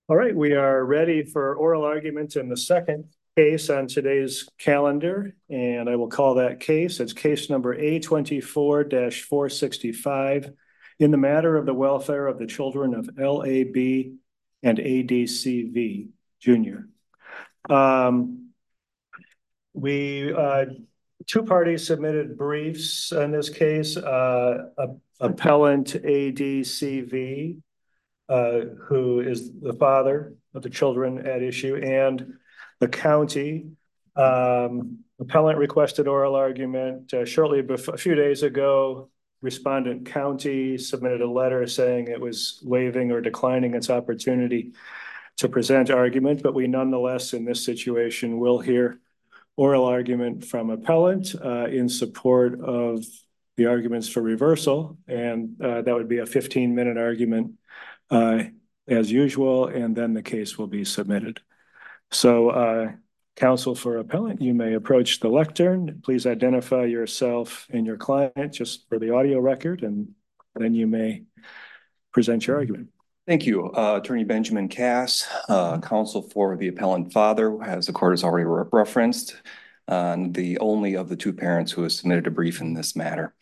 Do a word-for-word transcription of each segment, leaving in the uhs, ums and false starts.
All right, we are ready for oral argument in the second case on today's calendar, and I will call that case. It's case number A twenty-four four sixty-five in the matter of the welfare of the children of L A B and A D C V Junior Um, we, uh, two parties submitted briefs in this case, uh, appellant A D C V, uh, who is the father of the children at issue, and the county. Um, appellant requested oral argument uh, shortly before, a few days ago. Respondent county submitted a letter saying it was waiving or declining its opportunity to present argument, but we nonetheless, in this situation, will hear oral argument from appellant uh, in support of the arguments for reversal, and uh, that would be a fifteen minute argument uh, as usual, and then the case will be submitted. So, uh, counsel for appellant, you may approach the lectern. Please identify yourself and your client just for the audio record, and then you may present your argument. Thank you. Uh, Attorney Benjamin Cass, uh, counsel for the appellant father, as the court has already re referenced, uh, the only of the two parents who has submitted a brief in this matter.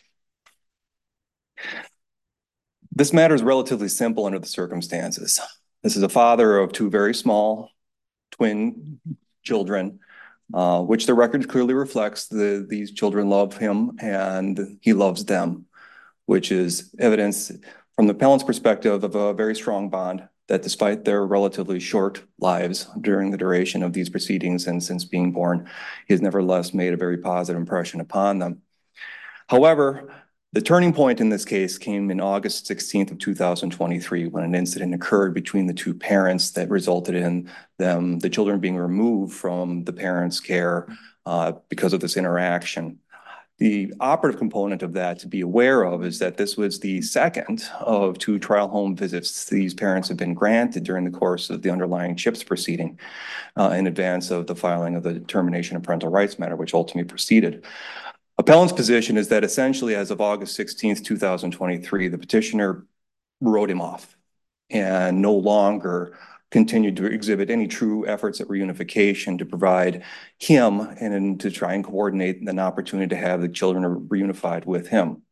This matter is relatively simple under the circumstances. This is a father of two very small twin children, uh, which the record clearly reflects. The, these children love him and he loves them, which is evidence from the appellant's perspective of a very strong bond that despite their relatively short lives during the duration of these proceedings and since being born, he has nevertheless made a very positive impression upon them. However, the turning point in this case came in August sixteenth of two thousand twenty-three when an incident occurred between the two parents that resulted in them, the children being removed from the parents' care uh, because of this interaction. The operative component of that to be aware of is that this was the second of two trial home visits these parents have been granted during the course of the underlying CHIPS proceeding uh, in advance of the filing of the termination of parental rights matter, which ultimately proceeded. Appellant's position is that essentially as of August sixteenth, two thousand twenty-three, the petitioner wrote him off and no longer continued to exhibit any true efforts at reunification to provide him and to try and coordinate an opportunity to have the children reunified with him.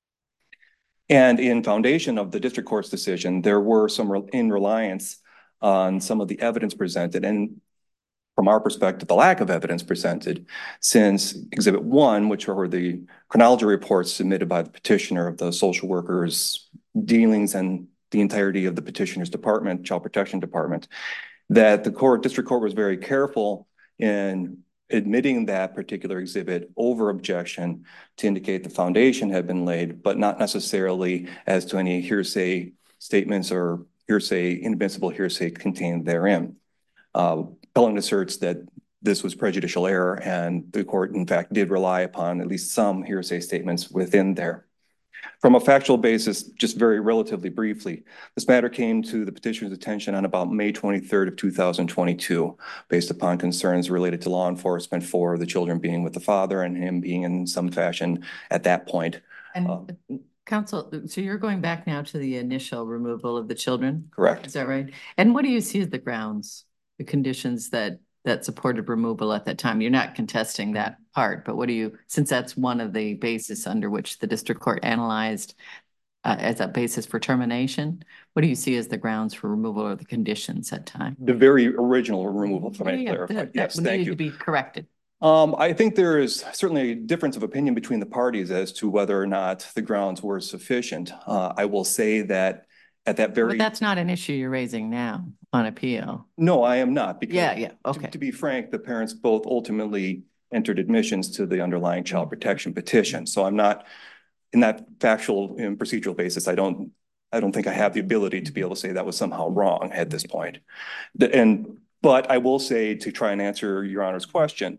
And in foundation of the district court's decision, there were some re in reliance on some of the evidence presented, and from our perspective, the lack of evidence presented, since Exhibit one, which are the chronology reports submitted by the petitioner of the social workers' dealings and the entirety of the petitioner's department, child protection department, that the court, district court was very careful in admitting that particular exhibit over objection to indicate the foundation had been laid, but not necessarily as to any hearsay statements or hearsay, inadmissible hearsay contained therein. Uh, Appellant asserts that this was prejudicial error, and the court, in fact, did rely upon at least some hearsay statements within there. From a factual basis, just very relatively briefly, this matter came to the petitioner's attention on about May twenty-third of two thousand twenty-two, based upon concerns related to law enforcement for the children being with the father and him being in some fashion at that point. And uh, counsel, so you're going back now to the initial removal of the children? Correct. Is that right? And what do you see as the grounds, the conditions that that supported removal at that time? You're not contesting that part, but what do you, since that's one of the bases under which the district court analyzed uh, as a basis for termination, what do you see as the grounds for removal or the conditions at time? The very original removal, if I may yeah, clarify. That, yes, that thank needed you. to be corrected. Um, I think there is certainly a difference of opinion between the parties as to whether or not the grounds were sufficient. Uh, I will say that at that very— But that's not an issue you're raising now on appeal. No, I am not. Because yeah, yeah, okay. To, to be frank, the parents both ultimately entered admissions to the underlying child protection petition. So I'm not, in that factual and procedural basis, I don't, I don't think I have the ability to be able to say that was somehow wrong at this point. The, and, but I will say, to try and answer Your Honor's question,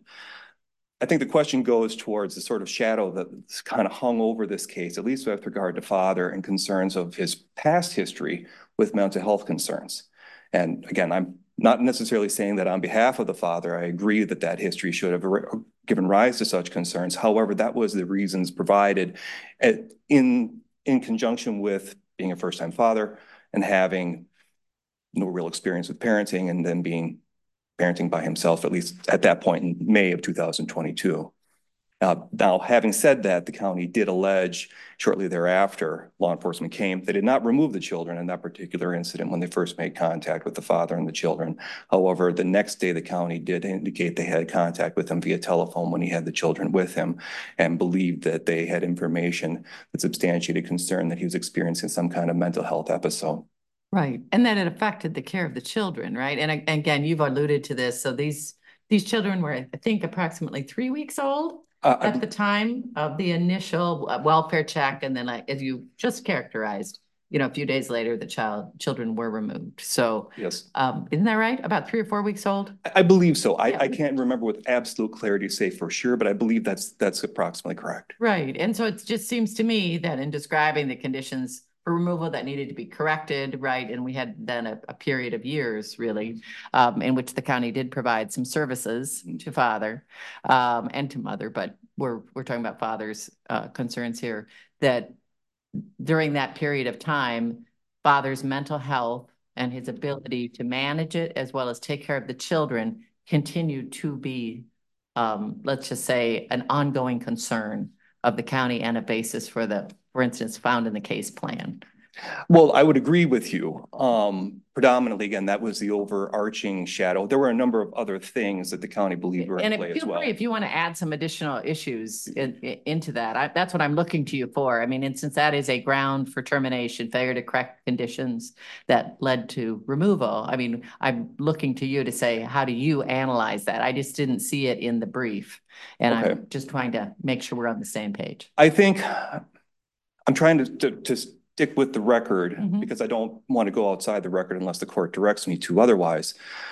I think the question goes towards the sort of shadow that's kind of hung over this case, at least with regard to father and concerns of his past history with mental health concerns. And again, I'm not necessarily saying that on behalf of the father. I agree that that history should have given rise to such concerns. However, that was the reasons provided in, in conjunction with being a first-time father and having no real experience with parenting, and then being parenting by himself, at least at that point in May of two thousand twenty-two. Uh, now, having said that, the county did allege shortly thereafter, law enforcement came, they did not remove the children in that particular incident when they first made contact with the father and the children. However, the next day, the county did indicate they had contact with him via telephone when he had the children with him, and believed that they had information that substantiated concern that he was experiencing some kind of mental health episode. Right. And then it affected the care of the children, right? And a- again, you've alluded to this. So these, these children were, I think, approximately three weeks old Uh, at the time of the initial uh, welfare check. And then, like, as you just characterized, you know, a few days later, the child, children were removed. So, yes, um, isn't that right? About three or four weeks old? I, I believe so. I, Yeah. I can't remember with absolute clarity to say for sure, but I believe that's that's approximately correct. Right. And so it just seems to me that in describing the conditions for removal that needed to be corrected, right? And we had then a, a period of years, really, um, in which the county did provide some services to father um, and to mother, but we're we're talking about father's uh, concerns here, that during that period of time, father's mental health and his ability to manage it as well as take care of the children continued to be, um, let's just say, an ongoing concern of the county and a basis for the, for instance, found in the case plan. Well, I would agree with you. Um, predominantly, again, that was the overarching shadow. There were a number of other things that the county believed were in And play if, as feel well. free if you want to add some additional issues in, in, into that. I, that's what I'm looking to you for. I mean, and since that is a ground for termination, failure to correct conditions that led to removal, I mean, I'm looking to you to say, how do you analyze that? I just didn't see it in the brief. And Okay. I'm just trying to make sure we're on the same page. I think I'm trying to, to, to stick with the record Mhm. because I don't want to go outside the record unless the court directs me to otherwise.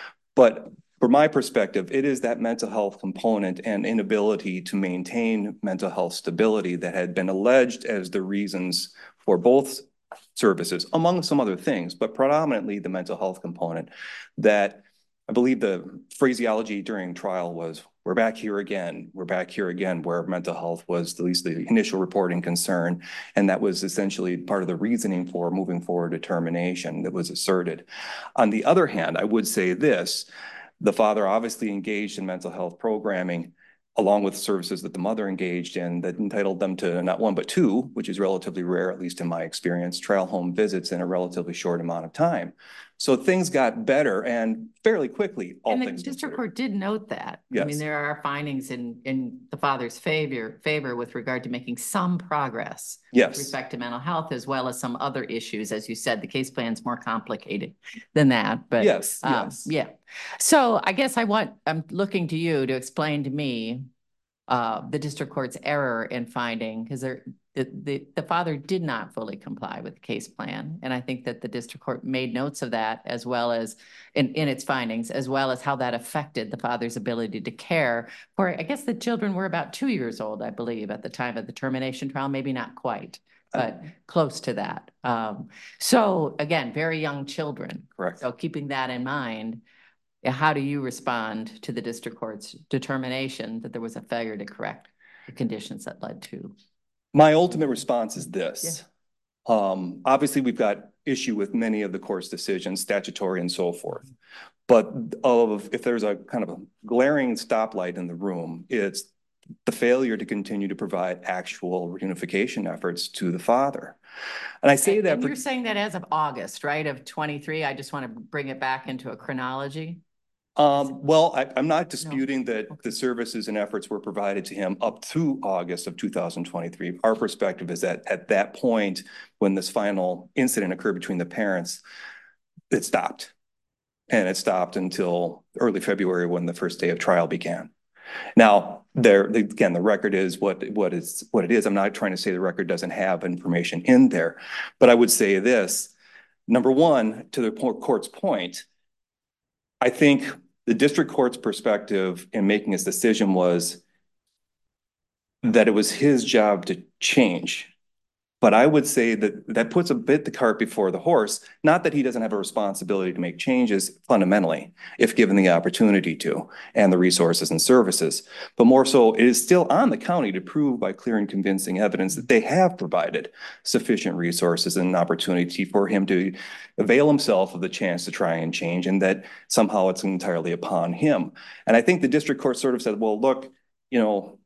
But from my perspective, it is that mental health component and inability to maintain mental health stability that had been alleged as the reasons for both services, among some other things, but predominantly the mental health component, that I believe the phraseology during trial was, we're back here again, we're back here again, where mental health was at least the initial reporting concern. And that was essentially part of the reasoning for moving forward determination that was asserted. On the other hand, I would say this, the father obviously engaged in mental health programming along with services that the mother engaged in that entitled them to not one, but two, which is relatively rare, at least in my experience, trial home visits in a relatively short amount of time. So things got better and fairly quickly, all And the things district considered. court did note that. I mean, Yes. there are findings in, in the father's favor, favor with regard to making some progress with Yes, respect to mental health, as well as some other issues. As you said, the case plan's more complicated than that, but. yes, um, yes. Yeah. So I guess I want, I'm looking to you to explain to me uh, the district court's error in finding, because there, the, the, the father did not fully comply with the case plan. And I think that the district court made notes of that, as well as in, in its findings, as well as how that affected the father's ability to care for, I guess the children were about two years old, I believe, at the time of the termination trial, maybe not quite, but close to that. Um, so again, very young children. Correct. So keeping that in mind, how do you respond to the district court's determination that there was a failure to correct the conditions that led to? My ultimate response is this. Yeah. Um, obviously, we've got issue with many of the court's decisions, statutory and so forth. But of if there's a kind of a glaring stoplight in the room, it's the failure to continue to provide actual reunification efforts to the father. And I say and, that- and you're saying that as of August, right, of twenty-three, I just want to bring it back into a chronology. Um, well, I, I'm not disputing no. that okay. the services and efforts were provided to him up to August of two thousand twenty-three. Our perspective is that at that point, when this final incident occurred between the parents, it stopped. And it stopped until early February when the first day of trial began. Now, there again, the record is what, what is what it is. I'm not trying to say the record doesn't have information in there, but I would say this. Number one, to the court's point, I think the district court's perspective in making its decision was that it was his job to change But I would say that that puts a bit the cart before the horse, not that he doesn't have a responsibility to make changes fundamentally, if given the opportunity to, and the resources and services, but more so it is still on the county to prove by clear and convincing evidence that they have provided sufficient resources and an opportunity for him to avail himself of the chance to try and change, and that somehow it's entirely upon him. And I think the district court sort of said, well, look, you know,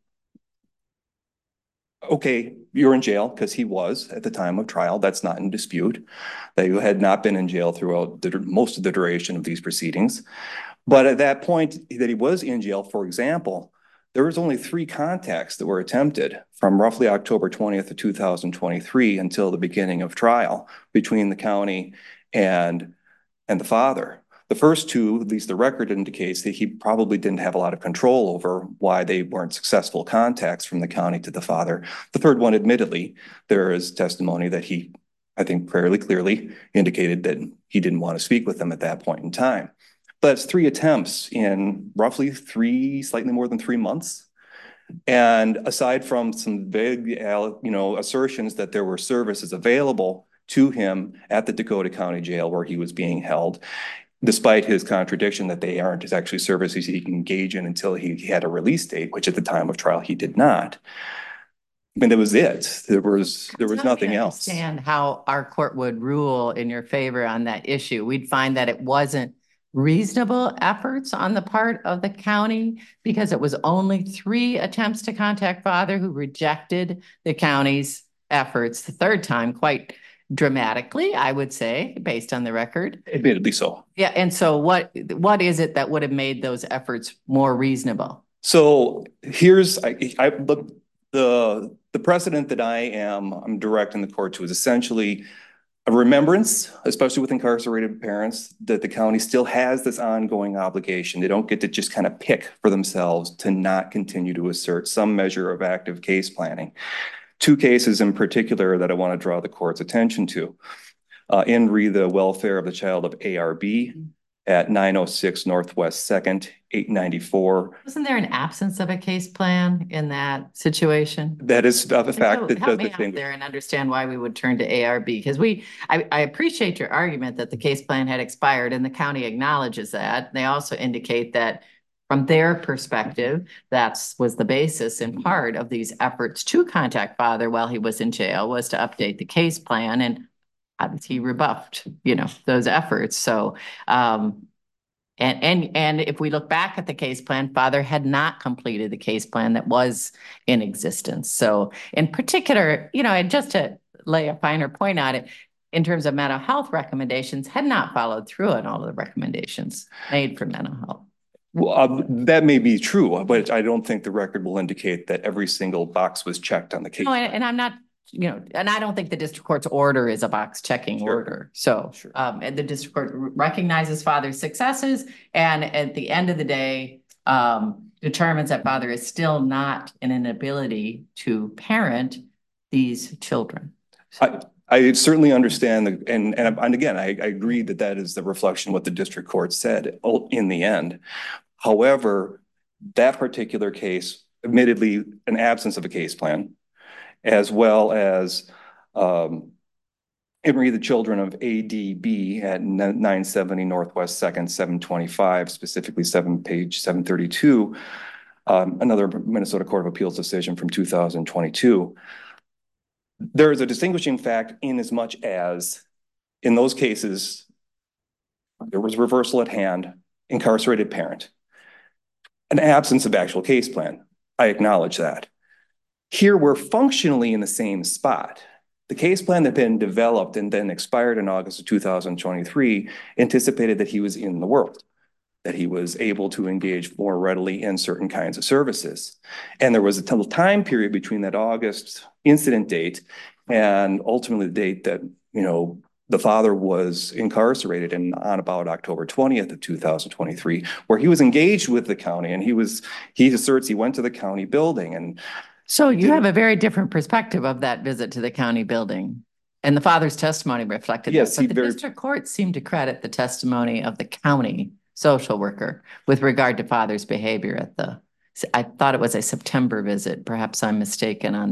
okay, you're in jail, because he was at the time of trial. That's not in dispute. That you had not been in jail throughout the, most of the duration of these proceedings. But at that point that he was in jail, for example, there was only three contacts that were attempted from roughly October twentieth of two thousand twenty-three until the beginning of trial between the county and, and the father. The first two, at least the record indicates that he probably didn't have a lot of control over why they weren't successful contacts from the county to the father. The third one, admittedly, there is testimony that he, I think, fairly clearly indicated that he didn't want to speak with them at that point in time. But it's three attempts in roughly three, slightly more than three months. And aside from some vague, you know, assertions that there were services available to him at the Dakota County Jail where he was being held, despite his contradiction that they aren't actually services he can engage in until he had a release date, which at the time of trial he did not. I mean, that was it. There was there was nothing else. Understand how our court would rule in your favor on that issue. We'd find that it wasn't reasonable efforts on the part of the county because it was only three attempts to contact father who rejected the county's efforts the third time quite dramatically, I would say, based on the record. Admittedly so. Yeah. And so what what is it that would have made those efforts more reasonable? So here's I, I the the the precedent that I am I'm directing the court to is essentially a remembrance, especially with incarcerated parents, that the county still has this ongoing obligation. They don't get to just kind of pick for themselves to not continue to assert some measure of active case planning. Two cases in particular that I want to draw the court's attention to. Uh, in re the welfare of the child of A R B at nine oh six Northwest second, eight ninety-four. Wasn't there an absence of a case plan in that situation? That is a fact. So that help does me the thing. out there and understand why we would turn to A R B, because we, I, I appreciate your argument that the case plan had expired and the county acknowledges that. They also indicate that from their perspective, that was the basis in part of these efforts to contact father while he was in jail, was to update the case plan, and he rebuffed, you know, those efforts. So, um, and, and, and if we look back at the case plan, father had not completed the case plan that was in existence. So in particular, you know, and just to lay a finer point on it, in terms of mental health recommendations, had not followed through on all of the recommendations made for mental health. Well, uh, that may be true, but I don't think the record will indicate that every single box was checked on the case. No, and, and I'm not, you know, and I don't think the district court's order is a box checking Sure. order. So, Sure. um, and the district court recognizes father's successes, and at the end of the day, um, determines that father is still not in an ability to parent these children. So. I, I certainly understand, the, and, and and again, I, I agree that that is the reflection of what the district court said in the end. However, that particular case, admittedly, an absence of a case plan, as well as um, Henry, the children of A D B at nine seventy Northwest second, seven twenty-five, specifically seven page seven thirty-two, um, another Minnesota Court of Appeals decision from two thousand twenty-two. There is a distinguishing fact in as much as in those cases, there was reversal at hand, incarcerated parent, an absence of actual case plan. I acknowledge that. Here we're functionally in the same spot. The case plan that had been developed and then expired in August of two thousand twenty-three anticipated that he was in the world, that he was able to engage more readily in certain kinds of services. And there was a time period between that August incident date and ultimately the date that, you know, the father was incarcerated, and on about October twentieth of two thousand twenty-three, where he was engaged with the county, and he was, he asserts he went to the county building. And so you have a very different perspective of that visit to the county building, and the father's testimony reflected yes, that. But the very, district court seemed to credit the testimony of the county social worker with regard to father's behavior at the, I thought it was a September visit. Perhaps I'm mistaken on that.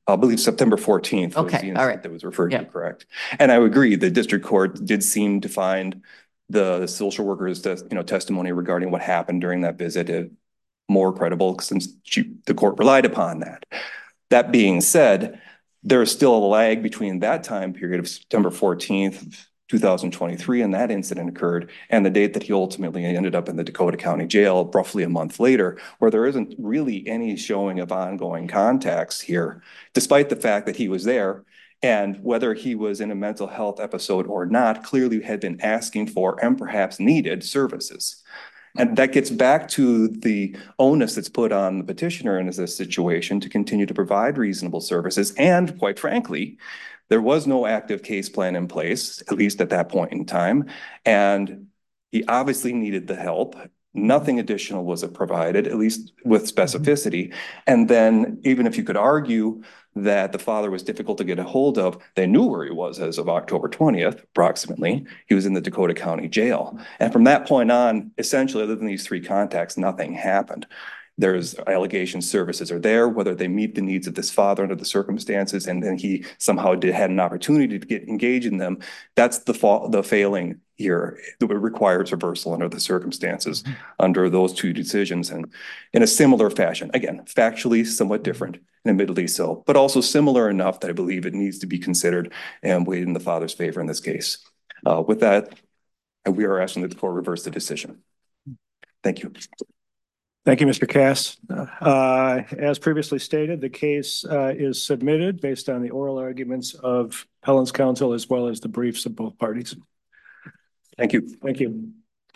I believe September fourteenth was Okay, the all incident right. that was referred to, Yeah. correct? And I would agree, the district court did seem to find the social worker's, tes- you know, testimony regarding what happened during that visit uh, more credible since she, the court relied upon that. That being said, there is still a lag between that time period of September fourteenth, two thousand twenty-three, and that incident occurred, and the date that he ultimately ended up in the Dakota County Jail roughly a month later, where there isn't really any showing of ongoing contacts here, despite the fact that he was there. And whether he was in a mental health episode or not, clearly had been asking for and perhaps needed services. And that gets back to the onus that's put on the petitioner in this situation to continue to provide reasonable services. And quite frankly, there was no active case plan in place, at least at that point in time. And he obviously needed the help. Nothing additional was provided, at least with specificity. And then even if you could argue that the father was difficult to get a hold of, they knew where he was as of October twentieth, approximately. He was in the Dakota County Jail. And from that point on, essentially, other than these three contacts, nothing happened. There's allegations services are there, whether they meet the needs of this father under the circumstances, and then he somehow did had an opportunity to get engaged in them. That's the fa- the failing here. It requires reversal under the circumstances under those two decisions, and in a similar fashion. Again, factually somewhat different, and admittedly so, but also similar enough that I believe it needs to be considered and weighed in the father's favor in this case. Uh, with that, we are asking that the court reverse the decision. Thank you. Thank you, Mister Cass. Uh, as previously stated, the case uh, is submitted based on the oral arguments of Appellant's counsel as well as the briefs of both parties. Thank you. Thank you.